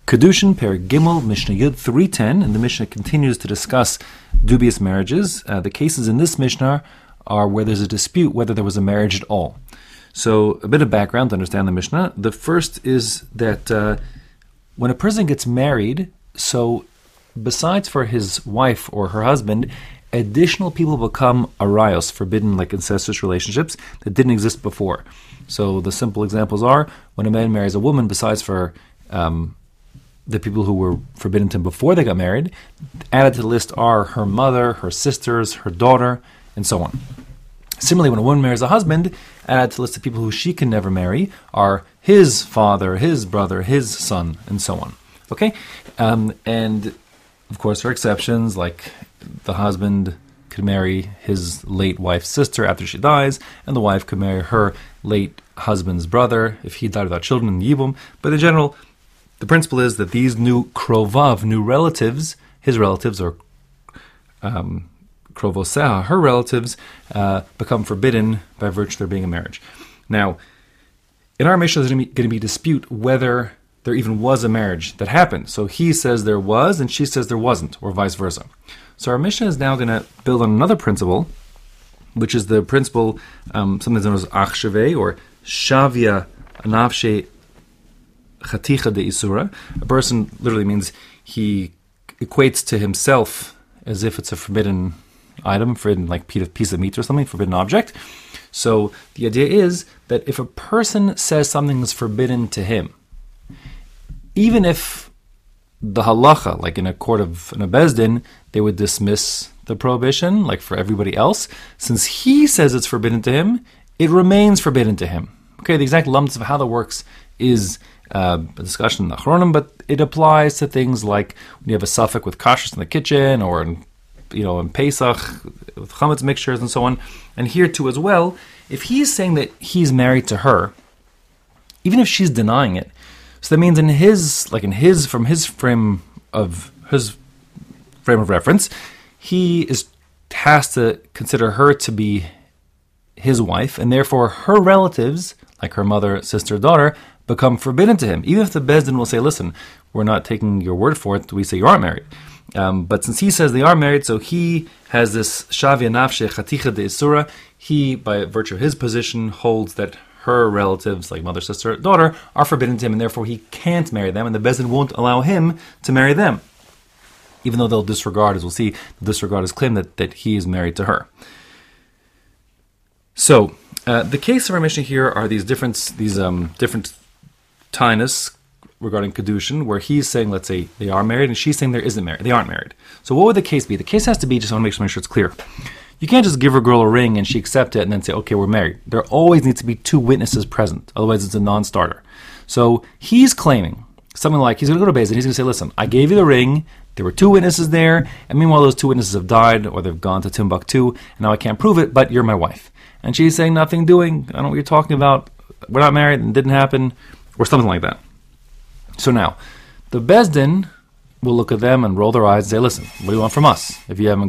Kedushin, Perek Gimel, Mishnah Yud 310, and the Mishnah continues to discuss dubious marriages. The cases in this Mishnah are where there's a dispute whether there was a marriage at all. So, a bit of background to understand the Mishnah. The first is that when a person gets married, so besides for his wife or her husband, additional people become arayos, forbidden, like incestuous relationships that didn't exist before. So the simple examples are when a man marries a woman, besides for the people who were forbidden to him before they got married, added to the list are her mother, her sisters, her daughter, and so on. Similarly, when a woman marries a husband, added to the list of people who she can never marry are his father, his brother, his son, and so on. Okay? And of course, there are exceptions, like the husband could marry his late wife's sister after she dies, and the wife could marry her late husband's brother if he died without children in Yibum. But in general, the principle is that these new krovav, new relatives, his relatives, or krovosea, her relatives, become forbidden by virtue of there being a marriage. Now, in our Mishnah, there's going to be a dispute whether there even was a marriage that happened. So he says there was, and she says there wasn't, or vice versa. So our Mishnah is now going to build on another principle, which is the principle, sometimes known as achshave, or shavia anafshe chaticha de isura. A person literally means he equates to himself as if it's a forbidden item, forbidden like piece of meat or something, forbidden object. So the idea is that if a person says something is forbidden to him, even if the halacha, like in a court of in a bezdin, they would dismiss the prohibition, like for everybody else, since he says it's forbidden to him, it remains forbidden to him. Okay, the exact lumps of how that works is a discussion in the Achronim, but it applies to things like when you have a suffix with kashrus in the kitchen, or in Pesach with chametz mixtures and so on. And here too as well, if he's saying that he's married to her, even if she's denying it, so that means from his frame of reference, he has to consider her to be his wife, and therefore her relatives, like her mother, sister, daughter, become forbidden to him. Even if the Bezdin will say, listen, we're not taking your word for it, we say you aren't married. But since he says they are married, so he has this shavia nafshe chaticha de isura, he, by virtue of his position, holds that her relatives, like mother, sister, daughter, are forbidden to him, and therefore he can't marry them, and the Bezdin won't allow him to marry them. Even though they'll disregard, as we'll see, disregard his claim that he is married to her. So, the case of our Mishnah here are these different tinus regarding Kedushin, where he's saying, let's say, they are married, and she's saying they aren't married. So what would the case be? The case has to be, just want to make sure it's clear. You can't just give a girl a ring and she accept it and then say, okay, we're married. There always needs to be two witnesses present. Otherwise, it's a non-starter. So he's claiming something like, he's going to go to Beis Din, he's going to say, listen, I gave you the ring, there were two witnesses there, and meanwhile those two witnesses have died or they've gone to Timbuktu, and now I can't prove it, but you're my wife. And she's saying, nothing doing, I don't know what you're talking about, we're not married, and it didn't happen, or something like that. So now, the Beis Din will look at them and roll their eyes and say, listen, what do you want from us? If you haven't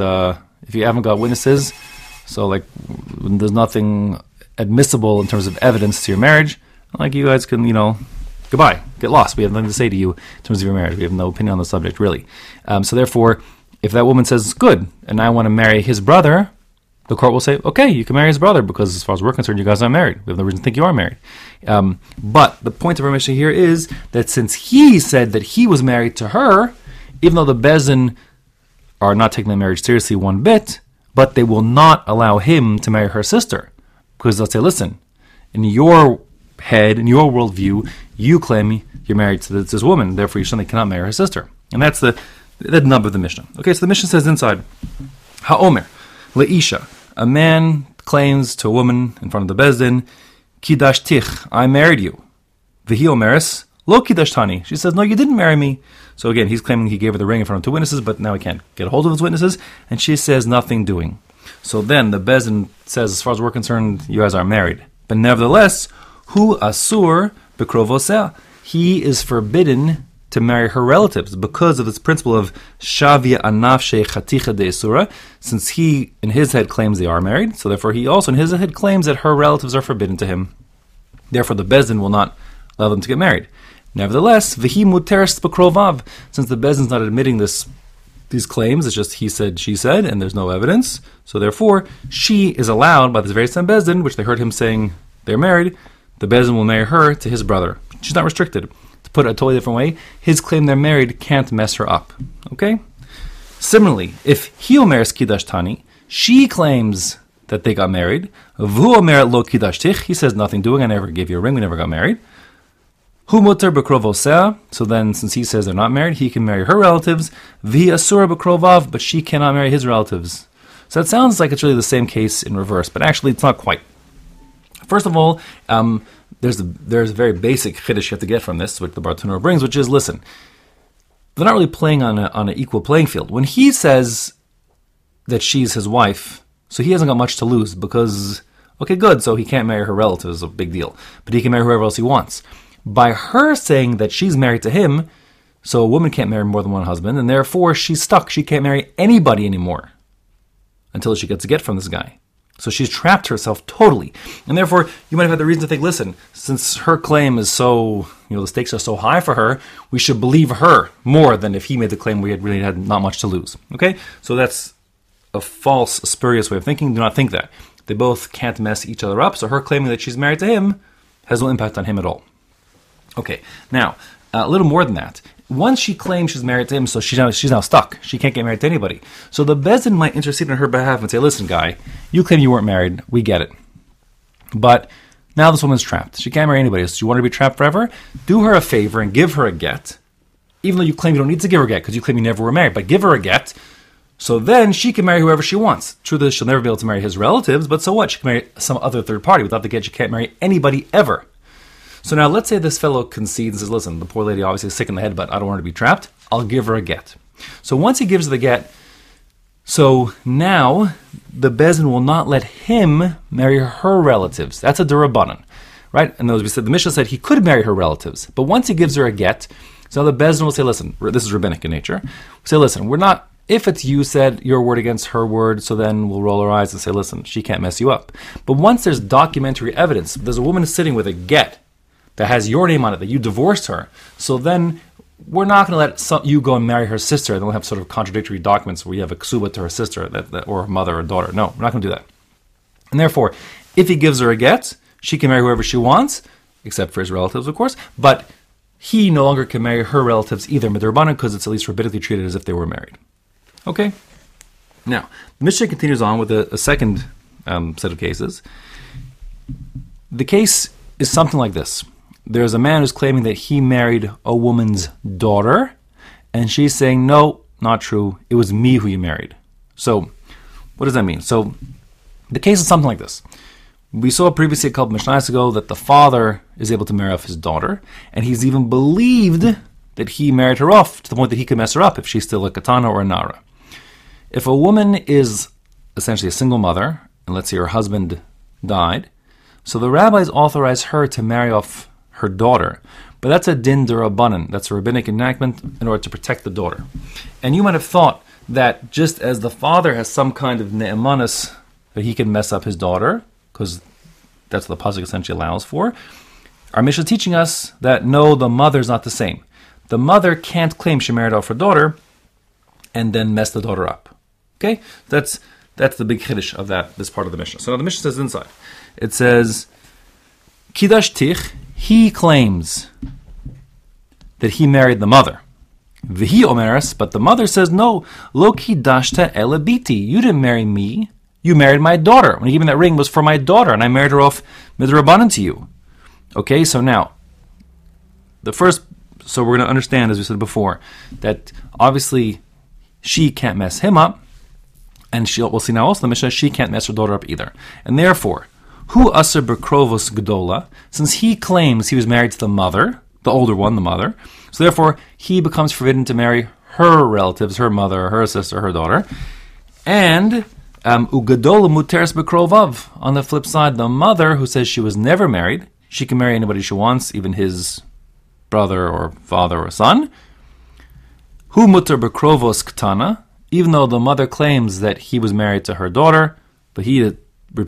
got witnesses, so like there's nothing admissible in terms of evidence to your marriage, like you guys can, goodbye, get lost. We have nothing to say to you in terms of your marriage. We have no opinion on the subject, really. So therefore, if that woman says, good, and I want to marry his brother, the court will say, okay, you can marry his brother, because as far as we're concerned, you guys are married. We have no reason to think you are married. But the point of our Mishnah here is that since he said that he was married to her, even though the Beis Din are not taking the marriage seriously one bit, but they will not allow him to marry her sister. Because they'll say, listen, in your head, in your worldview, you claim you're married to this woman, therefore you certainly cannot marry her sister. And that's the nub of the Mishnah. Okay, so the Mishnah says inside, Ha'omer, Le'isha, a man claims to a woman in front of the Beis Din, Kidash I married you. V'hi omeres, Lo kidashtani. She says, no, you didn't marry me. So again, he's claiming he gave her the ring in front of two witnesses, but now he can't get a hold of his witnesses, and she says nothing doing. So then the Beis Din says, as far as we're concerned, you guys are married. But nevertheless, hu asur bekrovosea, he is forbidden to marry her relatives because of this principle of shavia anafshe chaticha de isura, since he in his head claims they are married, so therefore he also in his head claims that her relatives are forbidden to him. Therefore the Beis Din will not allow them to get married. Nevertheless, v'hi muteres b'krovav, since the Bezdin's not admitting these claims, it's just he said, she said, and there's no evidence. So therefore, she is allowed by this very same Bezdin, which they heard him saying they're married, the Bezdin will marry her to his brother. She's not restricted. To put it a totally different way, his claim they're married can't mess her up. Okay? Similarly, if he omeres kiddush tani, she claims that they got married. V'hu omer lo kiddush tich, he says nothing doing, I never gave you a ring, we never got married. Hu muter b'krovosea, so then since he says they're not married, he can marry her relatives. V'hi asura b'krovav, but she cannot marry his relatives. So that sounds like it's really the same case in reverse, but actually it's not quite. First of all, there's a very basic chiddush you have to get from this, which the Bartanura brings, which is, listen, they're not really playing on an equal playing field. When he says that she's his wife, so he hasn't got much to lose because, okay, good, so he can't marry her relatives, a big deal, but he can marry whoever else he wants. By her saying that she's married to him, so a woman can't marry more than one husband, and therefore she's stuck. She can't marry anybody anymore until she gets a get from this guy. So she's trapped herself totally. And therefore, you might have had the reason to think, listen, since her claim is so, the stakes are so high for her, we should believe her more than if he made the claim we had really had not much to lose. Okay? So that's a false, spurious way of thinking. Do not think that. They both can't mess each other up, so her claiming that she's married to him has no impact on him at all. Okay, now, a little more than that. Once she claims she's married to him, so she's now stuck. She can't get married to anybody. So the Bezdin might intercede on her behalf and say, listen, guy, you claim you weren't married. We get it. But now this woman's trapped. She can't marry anybody. So you want her to be trapped forever? Do her a favor and give her a get. Even though you claim you don't need to give her a get because you claim you never were married. But give her a get. So then she can marry whoever she wants. True that she'll never be able to marry his relatives, but so what? She can marry some other third party. Without the get, she can't marry anybody ever. So now let's say this fellow concedes and says, listen, the poor lady obviously is sick in the head, but I don't want her to be trapped. I'll give her a get. So once he gives her the get, so now the Bezdin will not let him marry her relatives. That's a durabanan, right? And as we said, the Mishnah said he could marry her relatives. But once he gives her a get, so the Bezdin will say, listen, this is rabbinic in nature. We'll say, listen, we're not, if it's you said your word against her word, so then we'll roll our eyes and say, listen, she can't mess you up. But once there's documentary evidence, there's a woman sitting with a get that has your name on it, that you divorced her. So then we're not going to let you go and marry her sister, and then we'll have sort of contradictory documents where you have a ksuba to her sister or her mother or daughter. No, we're not going to do that. And therefore, if he gives her a get, she can marry whoever she wants, except for his relatives, of course, but he no longer can marry her relatives either, midrabanan, because it's at least rabbinically treated as if they were married. Okay? Now, the Mishnah continues on with a second set of cases. The case is something like this. There's a man who's claiming that he married a woman's daughter, and she's saying, no, not true. It was me who you married. So, what does that mean? So, the case is something like this. We saw previously a couple of Mishnahs ago that the father is able to marry off his daughter, and he's even believed that he married her off to the point that he could mess her up if she's still a katana or a nara. If a woman is essentially a single mother, and let's say her husband died, so the rabbis authorize her to marry off her daughter. But that's a din derabanan. That's a rabbinic enactment in order to protect the daughter. And you might have thought that just as the father has some kind of ne'emanis that he can mess up his daughter, because that's what the pasuk essentially allows for, our Mishnah is teaching us that no, the mother's not the same. The mother can't claim she married off her daughter and then mess the daughter up. Okay? That's the big chiddush of this part of the Mishnah. So now the Mishnah says inside. It says, Kiddush tich, he claims that he married the mother. V'hi omeres, but the mother says, no, lo kiddashta ela biti. You didn't marry me. You married my daughter. When you gave me that ring, it was for my daughter, and I married her off midrabanan to you. Okay, so now, so we're going to understand, as we said before, that obviously she can't mess him up, and we'll see now also the Mishnah, she can't mess her daughter up either. And therefore, Hu aser b'krovos gdola, since he claims he was married to the mother, the older one, the mother, so therefore he becomes forbidden to marry her relatives, her mother, her sister, her daughter. And ugadola muteres b'krovav. On the flip side, the mother who says she was never married, she can marry anybody she wants, even his brother or father or son. Hu muter b'krovos ktana, even though the mother claims that he was married to her daughter, but he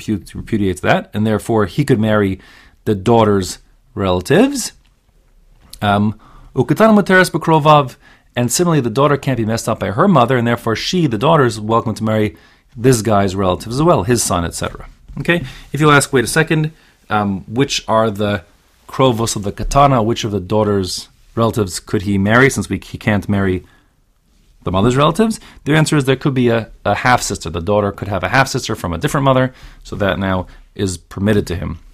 repudiates that, and therefore he could marry the daughter's relatives. Ukatana muteres b'krovav, and similarly, the daughter can't be messed up by her mother, and therefore the daughter, is welcome to marry this guy's relatives as well, his son, etc. Okay? If you'll ask, wait a second, which are the krovos of the katana, which of the daughter's relatives could he marry, since he can't marry the mother's relatives? The answer is there could be a half-sister. The daughter could have a half-sister from a different mother, so that now is permitted to him.